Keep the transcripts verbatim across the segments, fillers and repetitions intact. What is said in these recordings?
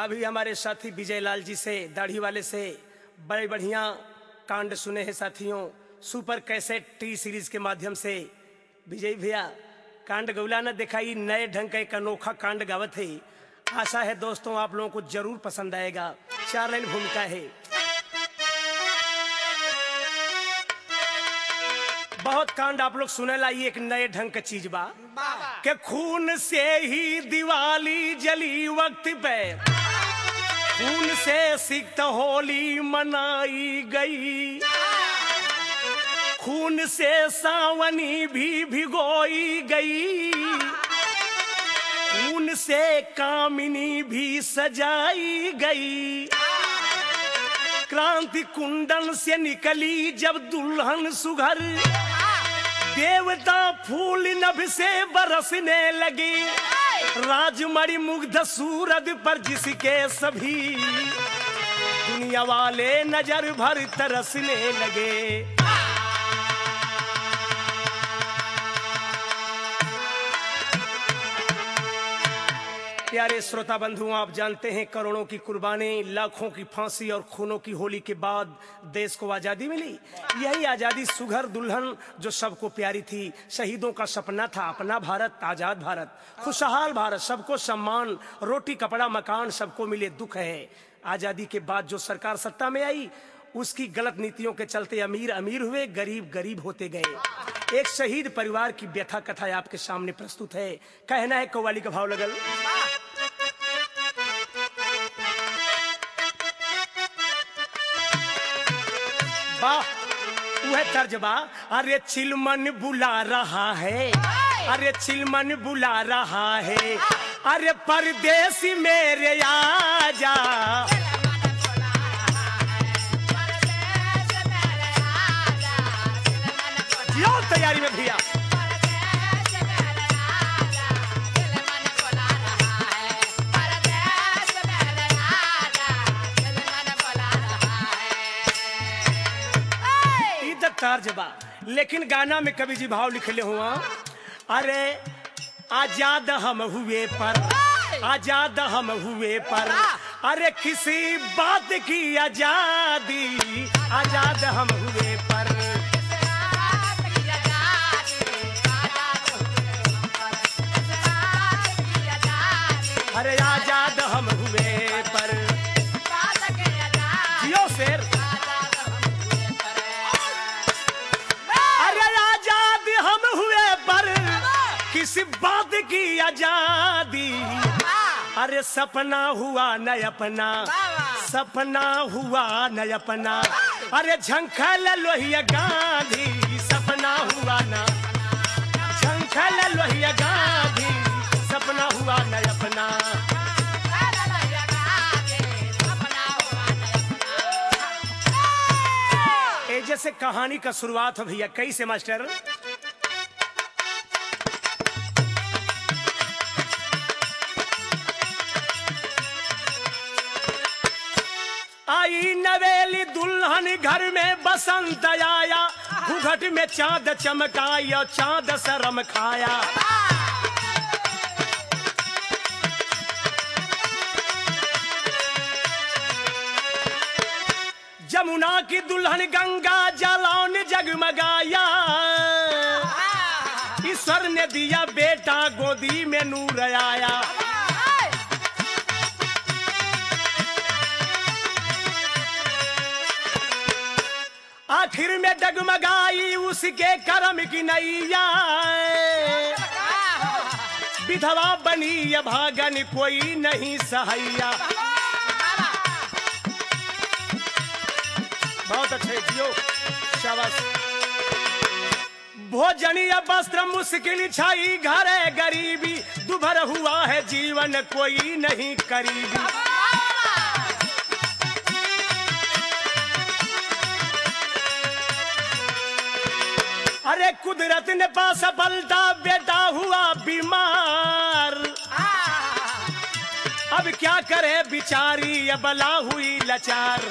अभी हमारे साथी विजय लाल जी से, दाढ़ी वाले से बड़े बढ़िया कांड सुने हैं साथियों। सुपर कैसेट टी सीरीज के माध्यम से विजय भैया कांड गौला न दिखाई, नए ढंग का एक अनोखा कांड गावत है। आशा है दोस्तों आप लोगों को जरूर पसंद आएगा। चार लाइन भूमिका है, बहुत कांड आप लोग सुने लाई, एक नए ढंग का चीज बा के खून से ही दिवाली जली वक्त पे, खून से सिक्त होली मनाई गई, खून से सावनी भी भिगोई गई, खून से कामिनी भी सजाई गई। क्रांति कुंडन से निकली जब दुल्हन सुघर, देवता फूल नभ से बरसने लगे, राजमणि मुग्ध सूरज पर जिसके सभी दुनिया वाले नजर भर तरसने लगे। प्यारे श्रोता बंधुओं, आप जानते हैं करोड़ों की कुर्बानी, लाखों की फांसी और खूनों की होली के बाद देश को आजादी मिली। यही आजादी सुघर दुल्हन जो सबको प्यारी थी, शहीदों का सपना था अपना भारत, आजाद भारत, खुशहाल भारत, सबको सम्मान, रोटी कपड़ा मकान सबको मिले। दुख है आजादी के बाद जो सरकार सत्ता में आई उसकी गलत नीतियों के चलते अमीर अमीर हुए, गरीब गरीब होते गए। एक शहीद परिवार की व्यथा कथा आपके सामने प्रस्तुत है। कहना है कव्वाली का भाव लगल, वाह वह तर्ज बा। अरे चिलमन बुला रहा है, अरे चिलमन बुला रहा है, अरे परदेसी मेरे आजा। जियो तैयारी में भैया। तर्जबा लेकिन गाना में कवि जी भाव लिखले हुआ, अरे आजाद हम हुए पर, आजाद हम हुए पर, अरे किसी बात की आजादी, आजाद हम हुए पर, अरे आजाद हम हुए पर। जियो शेर, किसी बात की आजादी, अरे सपना हुआ न अपना, सपना हुआ न अपना, अरे झंखल लोहिया गांधी, सपना हुआ न, झंखल लोहिया गांधी, सपना हुआ न अपना। ए जैसे कहानी का शुरुआत हो भैया, कैसे मास्टर? आई नवेली दुल्हन घर में बसंत आया, घूंघट में चांद चमकाई और चांद शर्म खाया। जमुना की दुल्हन गंगा जलौन जगमगाया, ईश्वर ने दिया बेटा गोदी में नूर आया। आखिर में डगमगाई उसके कर्म की नैया, विधवा बनी भागन कोई नहीं सहैया। बहुत अच्छे जियो, शाबाश। भोजन या वस्त्र मुश्किल छाई, घर गरीबी, दुभर हुआ है जीवन कोई नहीं करीबी। अरे कुदरत ने पास पलटा, बेटा हुआ बीमार, अब क्या करे बिचारी, अब बला हुई लाचार।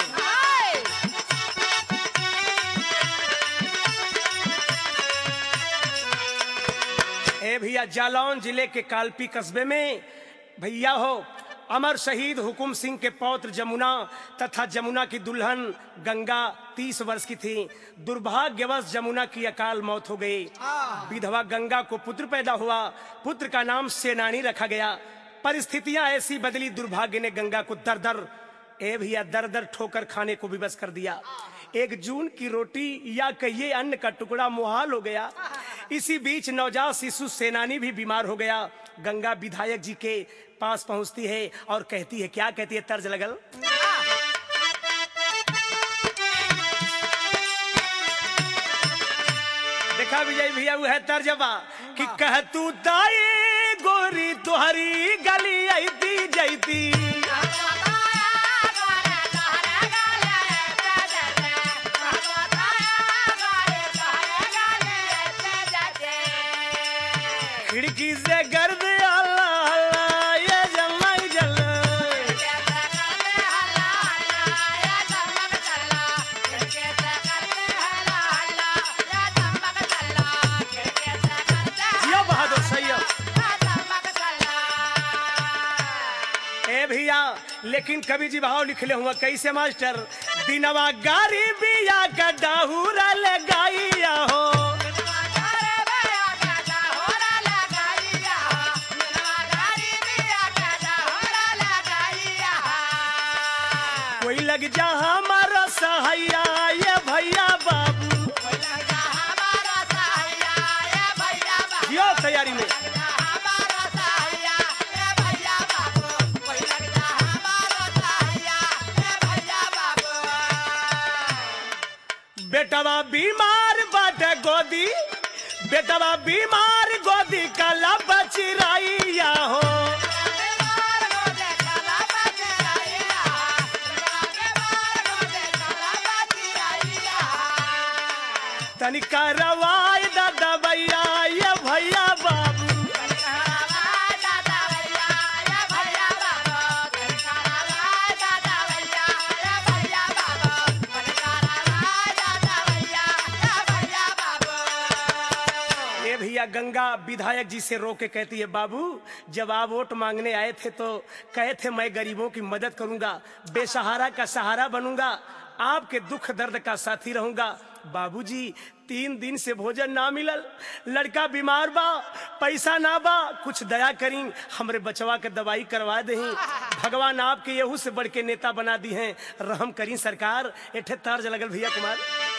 ए भैया जालौन जिले के कालपी कस्बे में भैया हो अमर शहीद हुकुम सिंह के पौत्र जमुना तथा जमुना की दुल्हन गंगा तीस वर्ष की थी। दुर्भाग्यवश जमुना की अकाल मौत हो गई। विधवा गंगा को पुत्र पैदा हुआ। पुत्र का नाम सेनानी रखा गया। परिस्थितियां ऐसी बदली, दुर्भाग्य ने गंगा को दर दर ए भैया दर दर ठोकर खाने को विवश कर दिया। एक जून की रोटी या कहिए अन्न का टुकड़ा मुहाल हो गया। इसी बीच नवजात शिशु सेनानी भी बीमार हो गया। गंगा विधायक जी के पास पहुंचती है और कहती है, क्या कहती है, तर्ज लगल। देखा विजय भैया वो है तर्जबा कि कह तू दाई गोरी तुहरी गली आईती जैती। खिड़की से गर्द अल्लाह अल्लाह ये जमाई जल। जिया बहादुर सही है। ए भैया लेकिन कवि जी भाव लिखले हुआ कैसे मास्टर। दिनवा गारी बिया का डाहुरा लगाइया हो। कोई लग जा हमारा सहाया ये भैया बाबू। यो तैयारी में बेटवा बीमार बाटे गोदी, बेटवा बीमार गोदी कला बचिराइया हो। तनिका रवाय दादा भैया ये भैया बाबू। ये भैया गंगा विधायक जी से रो के कहती है, बाबू जब आप वोट मांगने आए थे तो कहे थे मैं गरीबों की मदद करूंगा, बेसहारा का सहारा बनूंगा, आपके दुख दर्द का साथी रहूंगा। बाबूजी तीन दिन से भोजन ना मिलल, लड़का बीमार बा, पैसा ना बा, कुछ दया करी, हमरे बचवा के दवाई करवा दही। भगवान आपके यहू से बढ़ के नेता बना दी हैं, रहम करी सरकार। एठे तर्ज लगल भैया कुमार।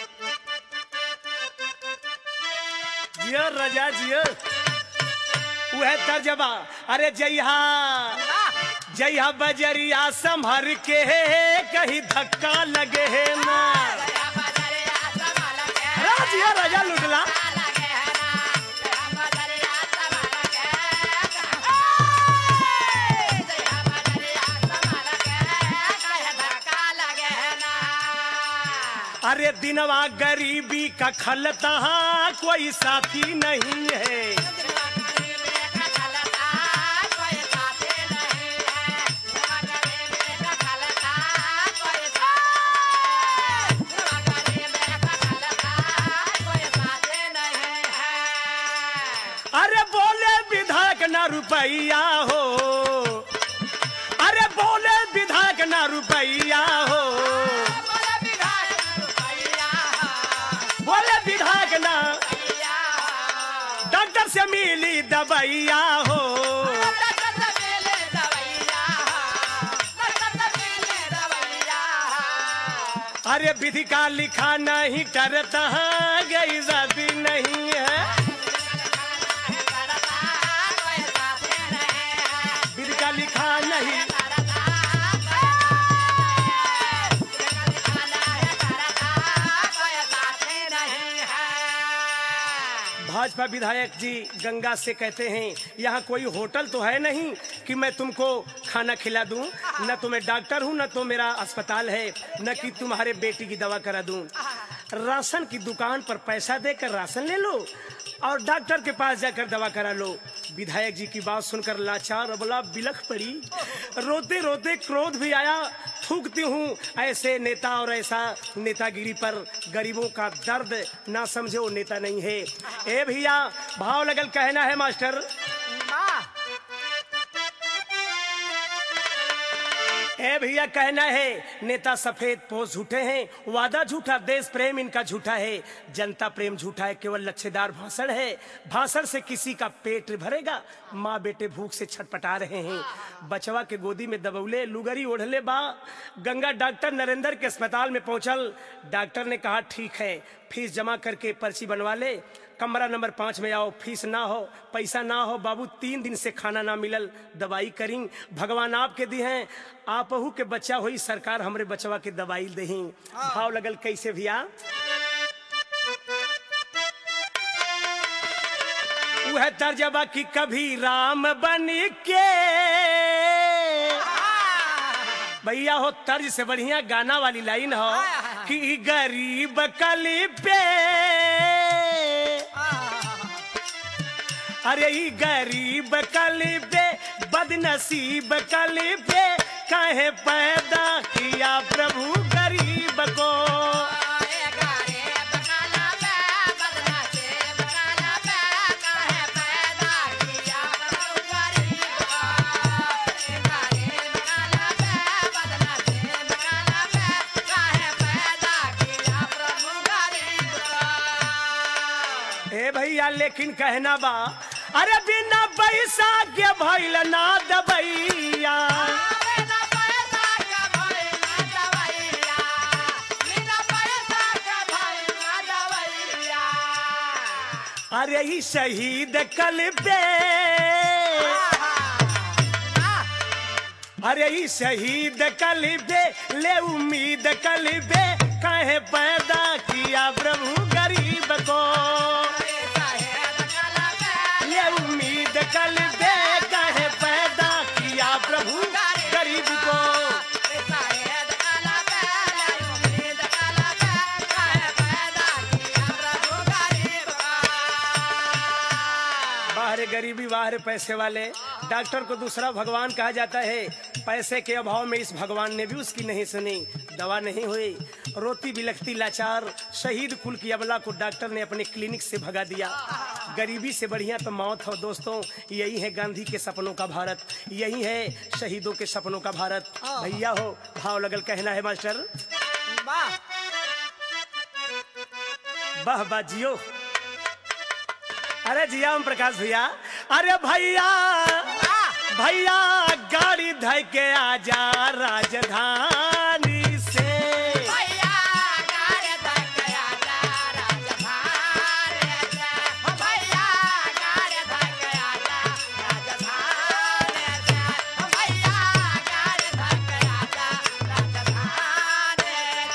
जियो राजा जियो वह तर्जबा। अरे जइहा जइहा बजरिया संभर के कहीं धक्का लगे है ना। राजिया राजा लुटला। अरे दिनवा गरीबी का खलता कोई साथी नहीं है। अरे बोले विधायक ना रुपैया हो, अरे बोले विधायक ना रुपैया हो, बोले विधायक ना डॉक्टर से मिली दवाइया हो। अरे विधि का लिखा नहीं करता गई जाती नहीं है। विधि का लिखा नहीं भाजपा विधायक जी गंगा से कहते हैं, यहाँ कोई होटल तो है नहीं कि मैं तुमको खाना खिला दूं, न तो मैं डॉक्टर हूँ, न तो मेरा अस्पताल है, न कि तुम्हारे बेटी की दवा करा दूं। राशन की दुकान पर पैसा देकर राशन ले लो और डॉक्टर के पास जाकर दवा करा लो। विधायक जी की बात सुनकर लाचार अबला बिलख पड़ी। रोते रोते क्रोध भी आया। थूकती हूँ ऐसे नेता और ऐसा नेतागिरी पर। गरीबों का दर्द ना समझे वो नेता नहीं है। ए भैया भाव लगल कहना है मास्टर। ए भैया कहना है नेता सफेद पोस्ट झूठे हैं, वादा झूठा, देश प्रेम इनका झूठा है, जनता प्रेम झूठा है, केवल लच्छेदार भाषण है, भाषण से किसी का पेट भरेगा, माँ बेटे भूख से छटपटा रहे हैं, बचवा के गोदी में दबौले लुगरी ओढ़ले बा। गंगा डॉक्टर नरेंद्र के अस्पताल में पहुंचल, डॉक्टर ने कहा ठीक है फीस जमा करके पर्ची बनवा ले, कमरा नंबर पाँच में आओ, फीस ना हो पैसा ना हो बाबू, तीन दिन से खाना ना मिलल, दवाई करी भगवान आपके दी हैं, आपहू के बच्चा होई सरकार हमरे बचवा के दवाई दही। भाव लगल कैसे भैया, वह तर्जबा की कभी राम बन के, भैया हो तर्ज से बढ़िया गाना वाली लाइन हो कि गरीब कली पे, अरे ई गरीब कली पे बदनसीब कली पे, काहे पैदा किया प्रभु गरीब को। भैया लेकिन कहना बा, अरे बिना पैसा के भइल ना दबैया, अरे ही शहीद कल पे, अरे ही शहीद कल पे ले उम्मीद कल पे, काहे पैदा किया प्रभु गरीब को। उम्मीद कल दे कहे पैदा किया प्रभु गरीब को। बाहर गरीबी बाहर पैसे वाले, डॉक्टर को दूसरा भगवान कहा जाता है, पैसे के अभाव में इस भगवान ने भी उसकी नहीं सुनी, दवा नहीं हुई, रोती बिलखती लाचार शहीद कुल की अबला को डॉक्टर ने अपने क्लिनिक से भगा दिया। गरीबी से बढ़िया तो मौत हो दोस्तों, यही है गांधी के सपनों का भारत, यही है शहीदों के सपनों का भारत। भैया हो भाव लगल कहना है मास्टर, वाह वाह जियो, अरे जिया ओम प्रकाश भैया, अरे भैया भैया गाड़ी धइ के आजा राजधानी से, भैया गाड़ी धइ के आजा राजधानी से, भैया गाड़ी धइ के आजा राजधानी से, भैया गाड़ी धइ के आजा राजधानी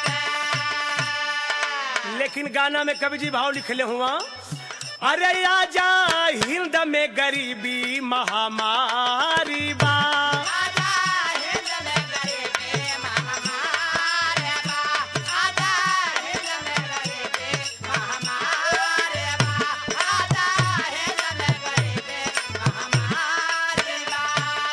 से। लेकिन गाना में कवि जी भाव लिखले हुआ, अरे आजा हिंद में गरीबी महामारी बा, आजा हिंद में गरीबी महामारी बा, आजा हिंद में गरीबी महामारी बा, आजा हिंद में गरीबी महामारी बा।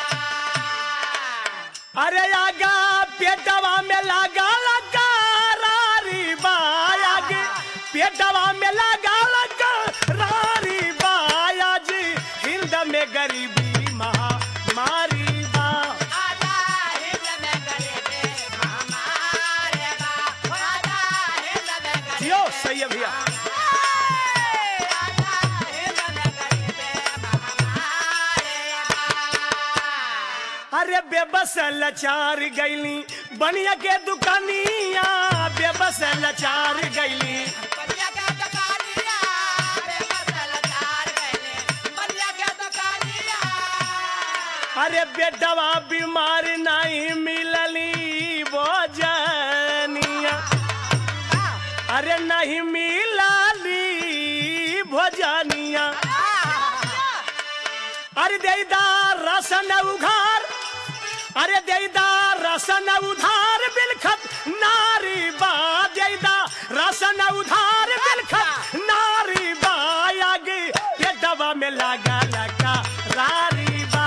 अरे आगा पेटवा में लगा लगा रारी बा, आगे पेटवा में लगा लगा रारी बाया जी, हिंद में गरीबी महामारी बा, आजा हिंद में गरीबी महामारी बा, आजा हिंद में गरीबी, यो सही है भैया, आजा हिंद में गरीबी महामारी बा। अरे बेबस लाचार गईली बनिया के दुकानिया, बेबस लाचार गईली, अरे बेटवा बीमार नहीं मिलली भोजनिया, अरे नहीं मिलली भोजनिया, अरे देईदार रसन उघार, अरे देईदार रसन उधार बिलखत नारी बा, देईदार रसन उधार बिलखत नारी बा, आगे पेटवा में लगा लगा रारी बा,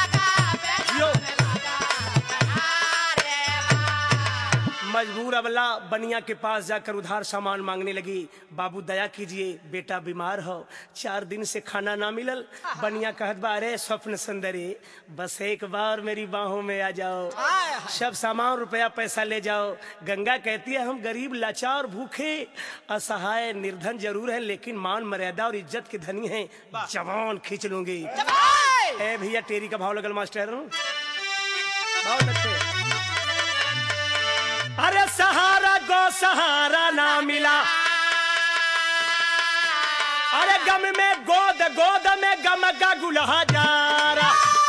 मजबूर अबला बनिया के पास जाकर उधार सामान मांगने लगी। बाबू दया कीजिए, बेटा बीमार हो, चार दिन से खाना ना मिलल। बनिया कहत बा, अरे स्वप्न सुंदरी, बस एक बार मेरी बाहों में आ जाओ, सब सामान रुपया पैसा ले जाओ। गंगा कहती है, हम गरीब लाचार भूखे असहाय निर्धन जरूर है, लेकिन मान मर्यादा और इज्जत के धनी हैं, जवान खींच लूंगी। ए भैया टेरी का भाव लगल मास्टर, बहुत अच्छे। अरे सहारा गो सहारा ना मिला, अरे गम में गोद गोद में गम का गुलहा जारा।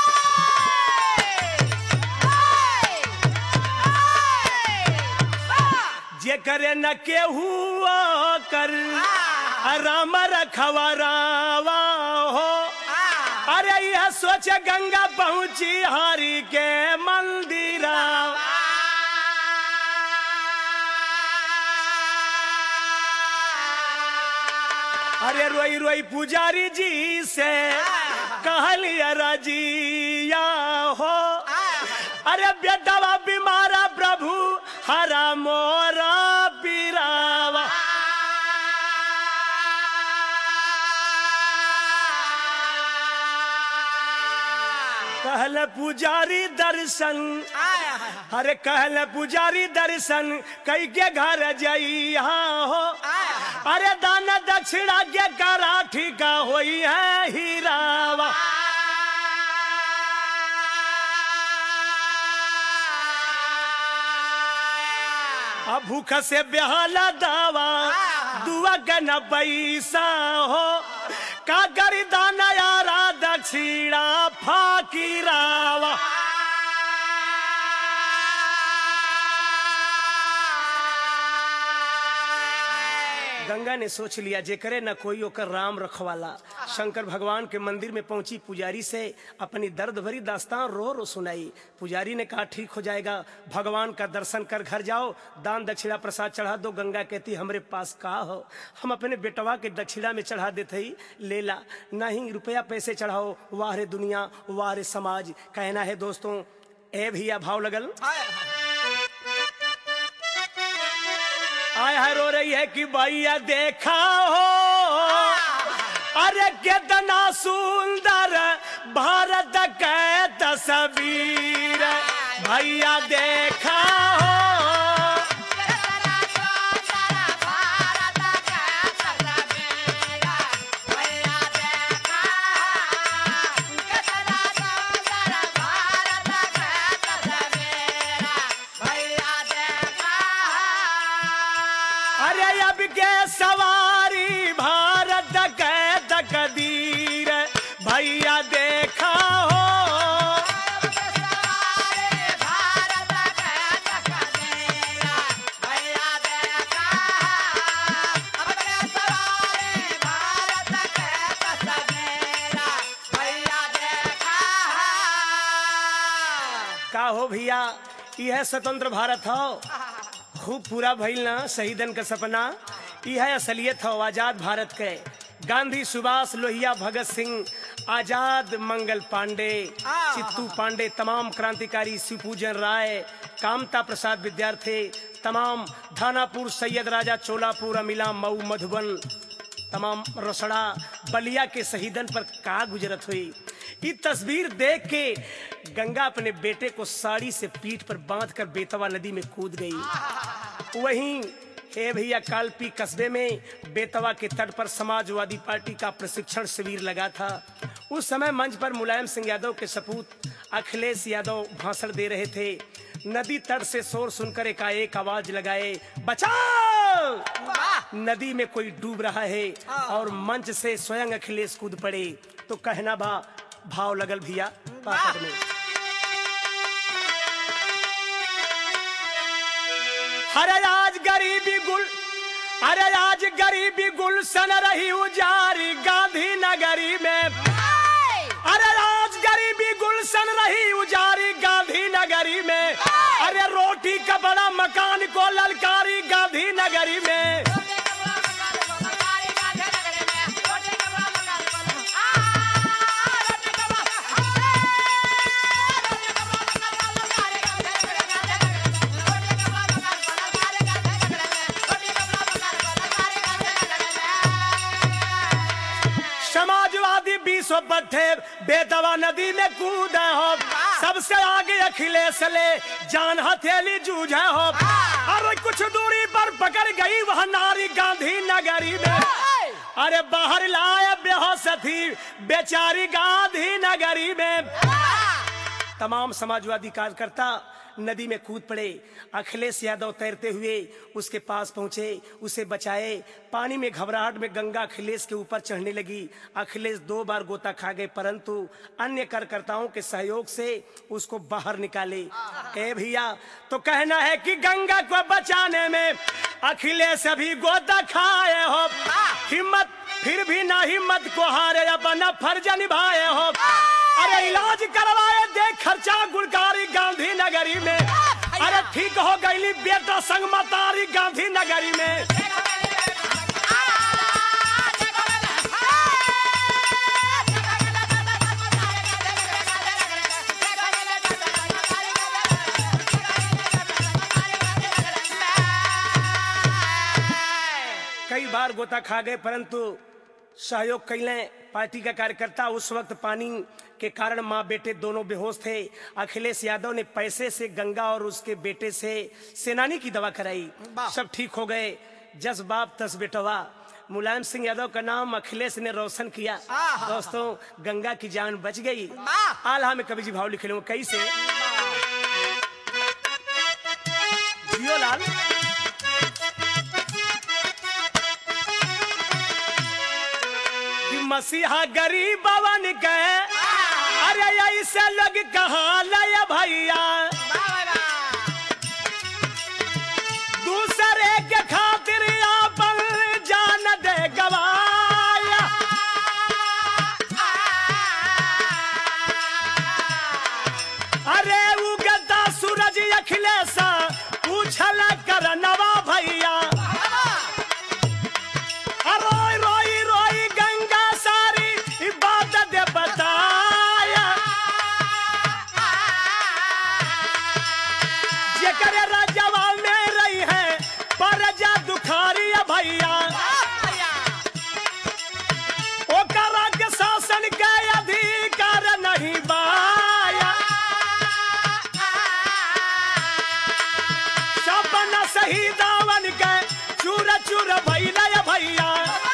जे करे न केहू कर राम रखवा रावा हो। अरे यह सोच गंगा पहुंची हरि के मंदिरा। अरे रोई रोई पुजारी जी से कहलिया रजिया हो। अरे बेटवा बीमारा प्रभु हरा मोरा पीरावा। कहल पुजारी दर्शन, अरे कहल पुजारी दर्शन कई के घर जइया हो। अरे दान दक्षिणा के कराठी का होई है हीरावा। अब भूख से बेहाला दावा दुआ के न पैसा हो। का करी दाना यारा दक्षिणा फाकीरावा। गंगा ने सोच लिया, जे करे न कोई ओकर राम रखवाला। शंकर भगवान के मंदिर में पहुंची, पुजारी से अपनी दर्द भरी दास्तान रो रो सुनाई। पुजारी ने कहा, ठीक हो जाएगा, भगवान का दर्शन कर घर जाओ, दान दक्षिणा प्रसाद चढ़ा दो। गंगा कहती, हमरे पास का हो, हम अपने बेटवा के दक्षिणा में चढ़ा देते ही ले ला, नहीं रुपया पैसे चढ़ाओ। वाह रे दुनिया, वाह रे समाज, कहना है दोस्तों। ए भैया भाव लगल, आय है रो रही है कि भैया देखा हो, अरे कितना सुंदर भारत का तस्वीर भैया देखा हो। सवारी भारत के तकदीर भैया देखा हो। भारत के तकदीर भैया देखा, सवारी भारत के तकदीर भैया देखा। का हो भैया, यह स्वतंत्र भारत हो, खूब पूरा भइल ना शहीदन का सपना। यह असलियत हो आजाद भारत के। गांधी, सुभाष, लोहिया, भगत सिंह, आजाद, मंगल पांडे, चित्तू पांडे, तमाम क्रांतिकारी, शिवपूजन राय, कामता प्रसाद विद्यार्थी, तमाम धानापुर, सैयद राजा, चोलापुर, अमिला, मऊ, मधुबन, तमाम रसड़ा, बलिया के शहीदन पर का गुजरत हुई। ये तस्वीर देख के गंगा अपने बेटे को साड़ी से पीठ पर बांधकर बेतवा नदी में कूद गई। वहीं हे भैया कालपी कस्बे में बेतवा के तट पर समाजवादी पार्टी का प्रशिक्षण शिविर लगा था। उस समय मंच पर मुलायम सिंह यादव के सपूत अखिलेश यादव भाषण दे रहे थे। नदी तट से शोर सुनकर एकाएक आवाज लगाए, बचाओ, नदी में कोई डूब रहा है। और मंच से स्वयं अखिलेश कूद पड़े। तो कहना भा भाव लगल भैया पापड़ में, अरे आज गरीबी गुल, अरे आज गरीबी गुलशन रही उजारी गांधी नगरी में। अरे आज गरीबी गुलशन रही उजारी गांधी नगरी में। अरे रोटी का बड़ा मकान को ललकारी गांधी नगरी में। सौ बट्ठे बेदवा नदी में कूदे हो, सबसे आगे अखिलेश ले जान हथेली जूझे हो। अरे कुछ दूरी पर पकड़ गई वह नारी गांधी नगरी में, अरे बाहर लाए बेहोश थी बेचारी गांधी नगरी में। तमाम समाजवादी कार्यकर्ता नदी में कूद पड़े। अखिलेश यादव तैरते हुए उसके पास पहुंचे, उसे बचाए। पानी में घबराहट में गंगा अखिलेश के ऊपर चढ़ने लगी। अखिलेश दो बार गोता खा गए, परंतु अन्य कार्यकर्ताओं के सहयोग से उसको बाहर निकाले। ए भैया, तो कहना है कि गंगा को बचाने में अखिलेश अभी गोता खाए हो, हिम्मत फिर भी ना हिम्मत को हारे, अपना फर्ज निभाए हो। अरे इलाज करवाए देख खर्चा गुलकारी गांधी नगरी में, अरे ठीक हो गई बेटा संग मतारी गांधी नगरी में। कई बार गोता खा गए, परंतु सहयोग कैले पार्टी का कार्यकर्ता। उस वक्त पानी के कारण माँ बेटे दोनों बेहोश थे। अखिलेश यादव ने पैसे से गंगा और उसके बेटे से सेनानी की दवा कराई, सब ठीक हो गए। जस बाप तस बेटवा, मुलायम सिंह यादव का नाम अखिलेश ने रोशन किया। दोस्तों, गंगा की जान बच गई। आल्हा में कवि जी भाव लिखे लोग कैसे, जियो लाल मसीहा गरीबवन के, अरे ऐसे लोग कहाँ लय भैया, दूसरे के खातिर अपन जान दे गवाया। अरे उगता सूरज अखिलेश पूछल कर नवा भैया, दावन के चूर चूर भैया भैया।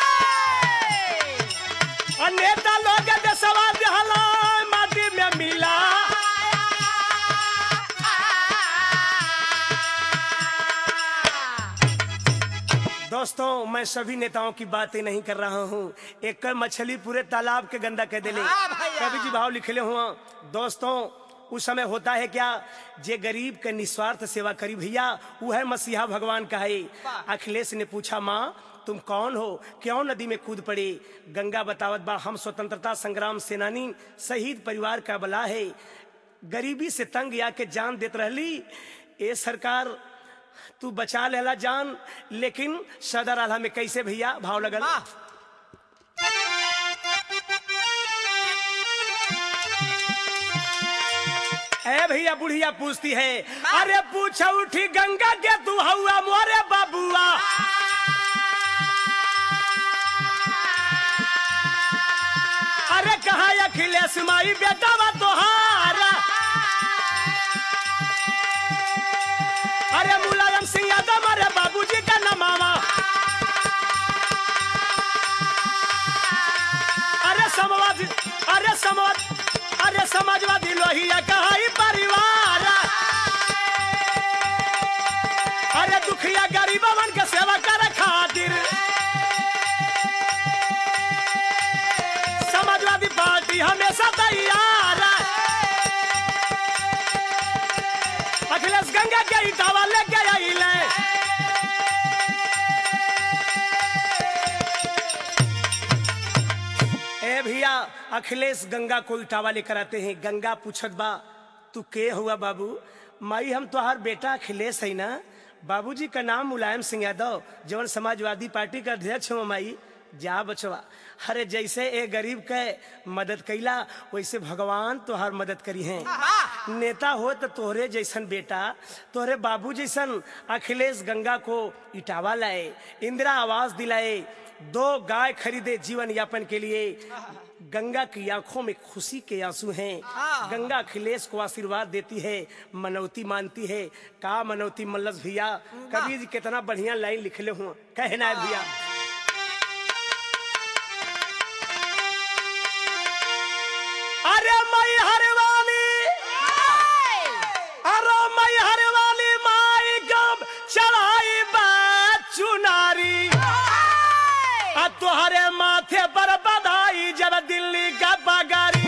नेता लोग देशवा दिहला माटी में मिला, दोस्तों मैं सभी नेताओं की बातें नहीं कर रहा हूँ। एक मछली पूरे तालाब के गंदा कह देले, कवि जी भाव लिखले हुआ। दोस्तों, उस समय होता है क्या, जे गरीब के निस्वार्थ सेवा करी भैया, वो है मसीहा भगवान का है। अखिलेश ने पूछा, माँ तुम कौन हो, क्यों नदी में कूद पड़े? गंगा बतावत बा, हम स्वतंत्रता संग्राम सेनानी शहीद परिवार का बला है, गरीबी से तंग आके जान देत रहली। ए सरकार तू बचा लेला जान, लेकिन सदर आला में कैसे भैया भाव लगल। ए भैया बुढ़िया पूछती है, अरे पूछा उठी गंगा के तू हुआ मोरे बाबुआ, अरे कहा अखिलेश माई बेटा बा तोहारा, अरे मुलायम सिंह यादव अरे बाबूजी का नमावा, अरे समाज अरे समाज अरे समाजवादी लोहिया कहा परिवार, अरे दुखिया गरीबवन के सेवा कर खातिर समाजवादी पार्टी हमेशा तैयार। अखिलेश गंगा के इटावा लेके आइले, ए भैया अखिलेश गंगा को इटावा लेकर आते हैं। गंगा पूछत बा, तू के हुआ बाबू? माई हम तोहार बेटा अखिलेश है ना, बाबूजी का नाम मुलायम सिंह यादव, जवन समाजवादी पार्टी का अध्यक्ष हो। माई जा बचवा, अरे जैसे ए गरीब के मदद कैला वैसे भगवान तोहार मदद करी है। नेता हो तो तोहरे जैसन बेटा, तोहरे बाबू जैसन अखिलेश गंगा को इटावा लाए, इंदिरा आवास दिलाए, दो गाय खरीदे जीवन यापन के लिए। गंगा की आंखों में खुशी के आंसू हैं। गंगा अखिलेश को आशीर्वाद देती है, मनौती मानती है। का मनौती मल्लस भैया, कबीर जी कितना बढ़िया लाइन लिखले हुआ, कहना है भैया। अरे मई हर वाली, अरे मई हर वाली माई गम चढ़ाई बा चुनारी, आ तुहरे माथे पर बधाई जब दिल्ली का पगारी।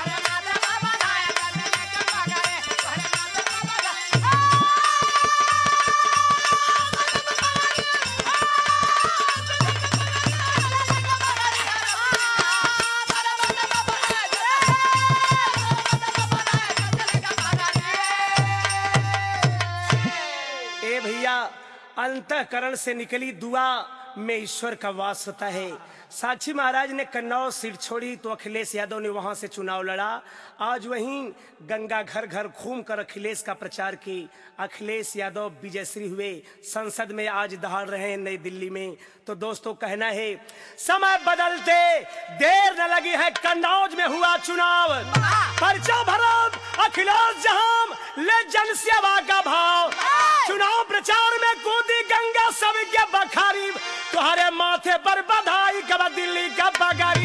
ए भैया, अंतःकरण से निकली दुआ में ईश्वर का वास होता है। साक्षी महाराज ने कन्नौज सीट छोड़ी तो अखिलेश यादव ने वहां से चुनाव लड़ा। आज वहीं गंगा घर घर घूम कर अखिलेश का प्रचार की। अखिलेश यादव विजयश्री हुए, संसद में आज दहाड़ रहे हैं नई दिल्ली में। तो दोस्तों कहना है, समय बदलते देर न लगी है, कन्नौज में हुआ चुनाव। पर्चा भरा अखिलेश जहां ले जन सेवा का भाव, चुनाव प्रचार में कूदी गंगा सबके बखारी, तुम्हारे माथे पर बधाई कब दिल्ली का पगारी।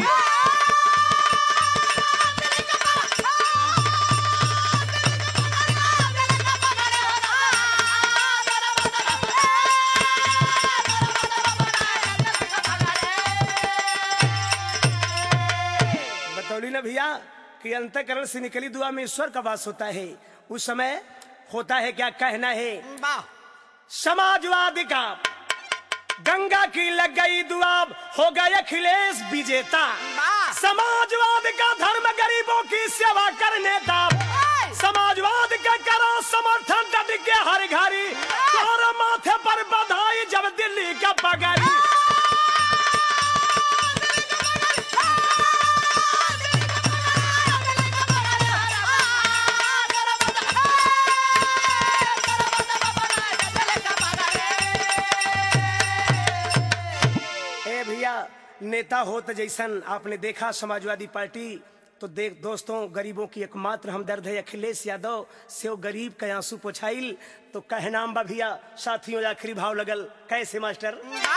बतौली ना भैया कि अंतःकरण से निकली दुआ में ईश्वर का वास होता है। उस समय होता है क्या, कहना है, समाजवादी का गंगा की लग गई दुआ, हो गए अखिलेश विजेता। समाजवाद का धर्म गरीबों की सेवा करने का, समाजवाद का करो समर्थन डट के हर घड़ी, तुम्हारे माथे पर बधाई जब दिल्ली का पगारी। नेता हो तो जैसन आपने देखा समाजवादी पार्टी, तो देख दोस्तों गरीबों की एकमात्र हमदर्द है अखिलेश यादव से वो गरीब का आंसू पोछाइल। तो कहना बा भैया साथियों आखिरी भाव लगल कैसे मास्टर।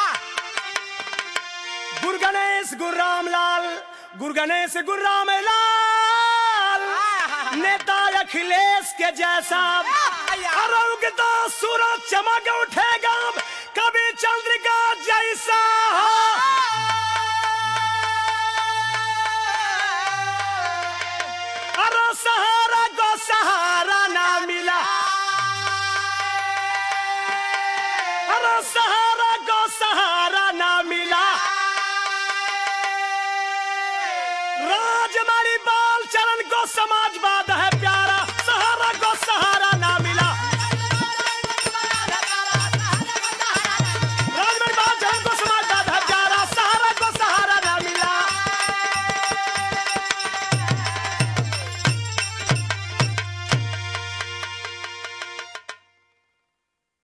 गुरु गणेश गुरु राम लाल, गुरु गणेश गुरु राम लाल, नेता अखिलेश के जैसा अरोगता सूरज चमक उठेगा कभी चंद्रिका जैसा। सहारा को सहारा ना मिला, अरे सहारा